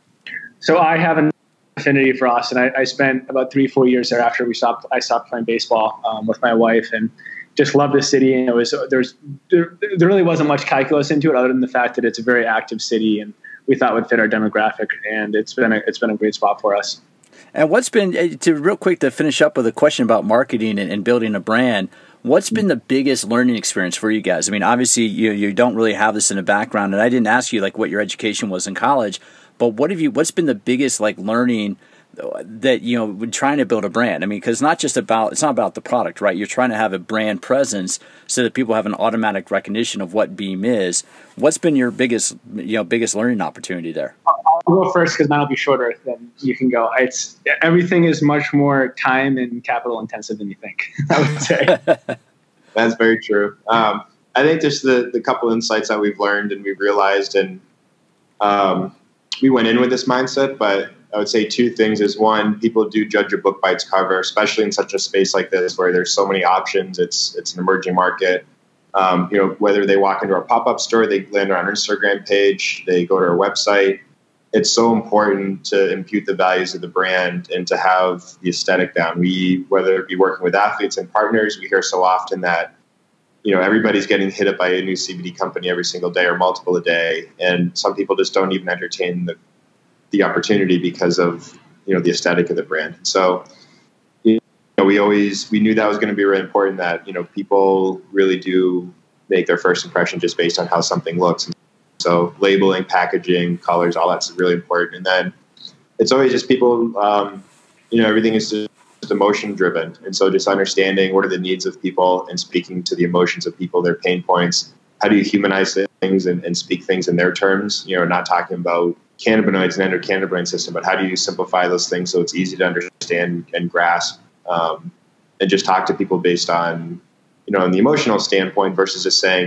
So I have an affinity for Austin. I, I spent about three, four years there after we stopped, I stopped playing baseball um, with my wife, and just love the city. And it was, there's, there, there really wasn't much calculus into it other than the fact that it's a very active city, and we thought would fit our demographic, and it's been a, it's been a great spot for us. And what's been, to real quick to finish up with a question about marketing and, and building a brand, what's been the biggest learning experience for you guys? I mean, obviously you you don't really have this in the background, and I didn't ask you like what your education was in college, but what have you, what's been the biggest like learning that, you know, when trying to build a brand? I mean, because not just about, it's not about the product, right? You're trying to have a brand presence so that people have an automatic recognition of what Beam is. What's been your biggest, you know, biggest learning opportunity there? I'll go first because mine will be shorter than you can go. It's everything is much more time and capital intensive than you think, I would say. That's very true. Um, I think just the, the couple insights that we've learned and we've realized, and um, we went in with this mindset, but I would say two things is one, people do judge a book by its cover, especially in such a space like this where there's so many options. It's it's an emerging market. Um, you know, whether they walk into our pop-up store, they land on our Instagram page, they go to our website. It's so important to impute the values of the brand and to have the aesthetic down. We, whether it be working with athletes and partners, we hear so often that, you know, everybody's getting hit up by a new C B D company every single day or multiple a day. And some people just don't even entertain the the opportunity because of, you know, the aesthetic of the brand. So, you know, we always, we knew that was going to be really important, that, you know, people really do make their first impression just based on how something looks. So labeling, packaging, colors, all that's really important. And then it's always just people, um, you know, everything is just emotion driven. And so just understanding what are the needs of people and speaking to the emotions of people, their pain points. How do you humanize things and, and speak things in their terms? You know, not talking about cannabinoids and endocannabinoid system, but how do you simplify those things so it's easy to understand and grasp, um, and just talk to people based on, you know, on the emotional standpoint versus just saying,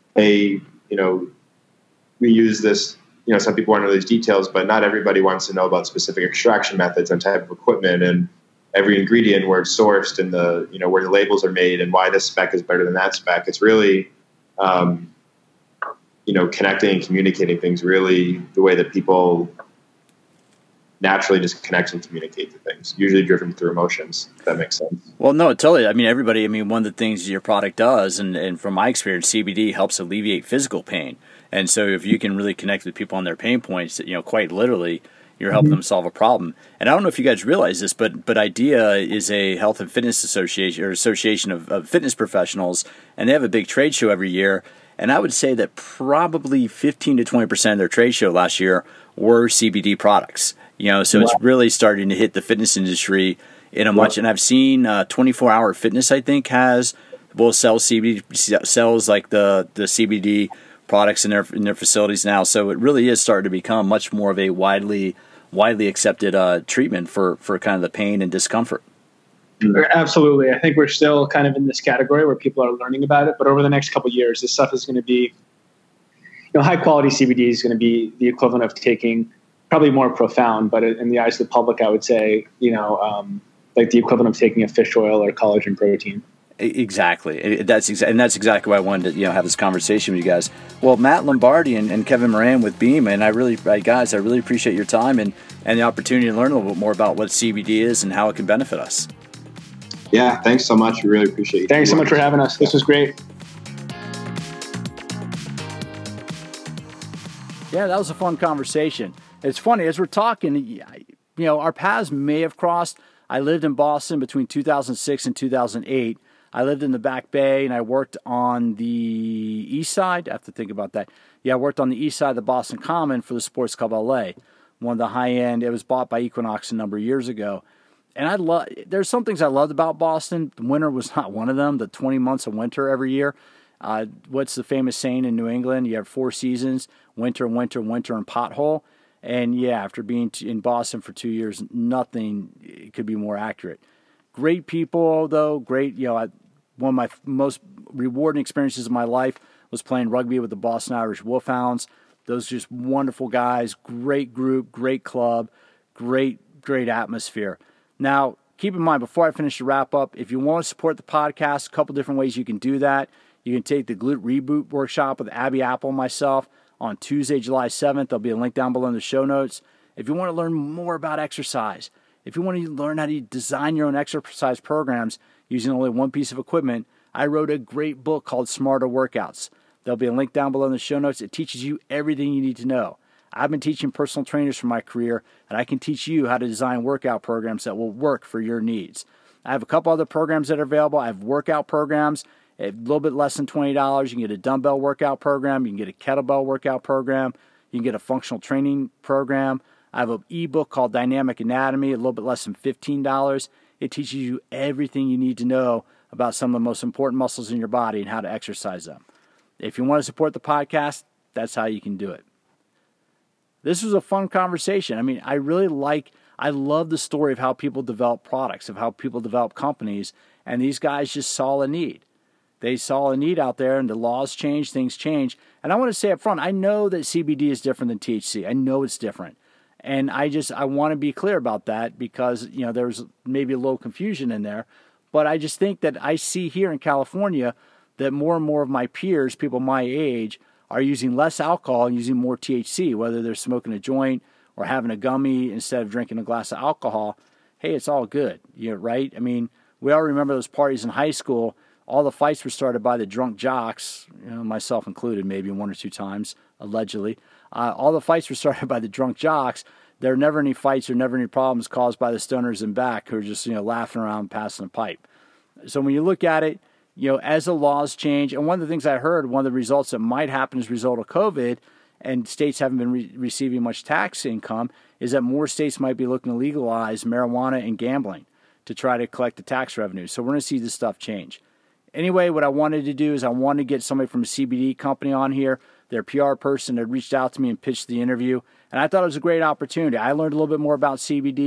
hey, you know, we use this, you know, some people want to know these details, but not everybody wants to know about specific extraction methods and type of equipment and every ingredient, where it's sourced, and the, you know, where the labels are made and why this spec is better than that spec. It's really, um, you know, connecting and communicating things really the way that people naturally just connect and communicate to things, usually driven through emotions, if that makes sense. Well, no, totally. I mean, everybody, I mean, one of the things your product does, and, and from my experience, C B D helps alleviate physical pain. And so if you can really connect with people on their pain points, you know, quite literally, you're helping mm-hmm. them solve a problem. And I don't know if you guys realize this, but but IDEA is a health and fitness association, or association of, of fitness professionals, and they have a big trade show every year. And I would say that probably fifteen to twenty percent of their trade show last year were C B D products. You know, so wow. It's really starting to hit the fitness industry in a wow. much. And I've seen uh, twenty-four hour Fitness, I think, has will sell C B D, sells like the the C B D products in their in their facilities now. So it really is starting to become much more of a widely widely accepted uh, treatment for for kind of the pain and discomfort. Absolutely. I think we're still kind of in this category where people are learning about it, but over the next couple of years, this stuff is going to be, you know, high quality C B D is going to be the equivalent of taking, probably more profound, but in the eyes of the public, I would say, you know, um, like the equivalent of taking a fish oil or collagen protein. Exactly. That's exa- and that's exactly why I wanted to, you know, have this conversation with you guys. Well, Matt Lombardi and, and Kevin Moran with Beam, and I really, guys, I really appreciate your time and, and the opportunity to learn a little bit more about what C B D is and how it can benefit us. Yeah, thanks so much. We really appreciate it. Thanks so much for having us. This was great. Yeah, that was a fun conversation. It's funny, as we're talking, you know, our paths may have crossed. I lived in Boston between two thousand six and two thousand eight. I lived in the Back Bay, and I worked on the east side. I have to think about that. Yeah, I worked on the east side of the Boston Common for the Sports Club L A, one of the high-end. It was bought by Equinox a number of years ago. And I love. There's some things I loved about Boston. Winter was not one of them. The twenty months of winter every year. Uh, what's the famous saying in New England? You have four seasons: winter, winter, winter, and pothole. And yeah, after being in Boston for two years, nothing could be more accurate. Great people, though. Great. You know, I, one of my most rewarding experiences of my life was playing rugby with the Boston Irish Wolfhounds. Those are just wonderful guys. Great group, great club, great, great atmosphere. Now, keep in mind, before I finish the wrap-up, if you want to support the podcast, a couple different ways you can do that. You can take the Glute Reboot workshop with Abby Apple and myself on Tuesday, July seventh. There'll be a link down below in the show notes. If you want to learn more about exercise, if you want to learn how to design your own exercise programs using only one piece of equipment, I wrote a great book called Smarter Workouts. There'll be a link down below in the show notes. It teaches you everything you need to know. I've been teaching personal trainers for my career, and I can teach you how to design workout programs that will work for your needs. I have a couple other programs that are available. I have workout programs, a little bit less than twenty dollars. You can get a dumbbell workout program. You can get a kettlebell workout program. You can get a functional training program. I have an ebook called Dynamic Anatomy, a little bit less than fifteen dollars. It teaches you everything you need to know about some of the most important muscles in your body and how to exercise them. If you want to support the podcast, that's how you can do it. This was a fun conversation. I mean, I really like, I love the story of how people develop products, of how people develop companies, and these guys just saw a need. They saw a need out there, and the laws change, things change. And I want to say up front, I know that C B D is different than T H C. I know it's different. And I just, I want to be clear about that because, you know, there's maybe a little confusion in there. But I just think that I see here in California that more and more of my peers, people my age, are using less alcohol and using more T H C, whether they're smoking a joint or having a gummy instead of drinking a glass of alcohol. Hey, it's all good, you know, right? I mean, we all remember those parties in high school. All the fights were started by the drunk jocks, you know, myself included, maybe one or two times, allegedly. Uh, all the fights were started by the drunk jocks. There are never any fights or never any problems caused by the stoners in back who are just, you know, laughing around, passing a pipe. So when you look at it, you know, as the laws change, and one of the things I heard, one of the results that might happen as a result of COVID, and states haven't been re- receiving much tax income, is that more states might be looking to legalize marijuana and gambling to try to collect the tax revenue. So we're going to see this stuff change. Anyway, what I wanted to do is I wanted to get somebody from a C B D company on here. Their P R person had reached out to me and pitched the interview, and I thought it was a great opportunity. I learned a little bit more about C B D.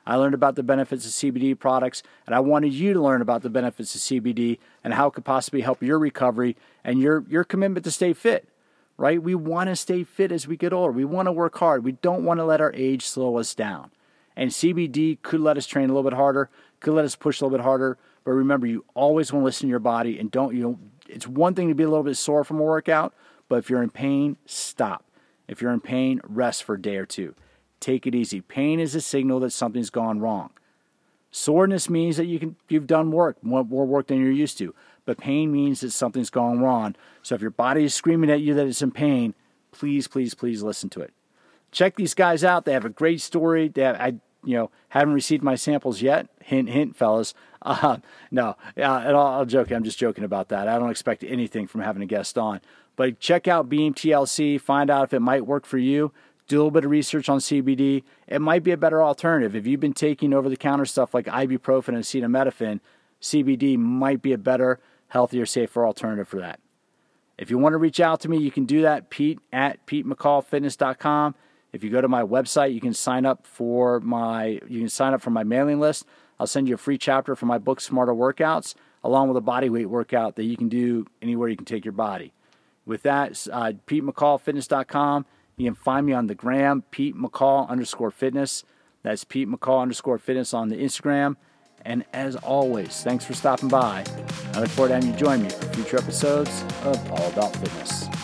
I learned about the benefits of C B D products, and I wanted you to learn about the benefits of C B D and how it could possibly help your recovery and your, your commitment to stay fit, right? We want to stay fit as we get older. We want to work hard. We don't want to let our age slow us down. And C B D could let us train a little bit harder, could let us push a little bit harder. But remember, you always want to listen to your body, and don't, you know, it's one thing to be a little bit sore from a workout, but if you're in pain, stop. If you're in pain, rest for a day or two. Take it easy. Pain is a signal that something's gone wrong. Soreness means that you can, you've done work, more, more work than you're used to. But pain means that something's gone wrong. So if your body is screaming at you that it's in pain, please, please, please listen to it. Check these guys out. They have a great story. They have, I you know, haven't received my samples yet. Hint, hint, fellas. Uh, no, uh, and I'll, I'll joke. I'm just joking about that. I don't expect anything from having a guest on. But check out B M T L C. Find out if it might work for you. Do a little bit of research on C B D. It might be a better alternative. If you've been taking over-the-counter stuff like ibuprofen and acetaminophen, C B D might be a better, healthier, safer alternative for that. If you want to reach out to me, you can do that, Pete at pete mccall fitness dot com. If you go to my website, you can sign up for my you can sign up for my mailing list. I'll send you a free chapter from my book, Smarter Workouts, along with a body weight workout that you can do anywhere you can take your body. With that, uh, pete mccall fitness dot com. You can find me on the gram, Pete McCall underscore fitness. That's Pete McCall underscore fitness on the Instagram. And as always, thanks for stopping by. I look forward to having you join me for future episodes of All About Fitness.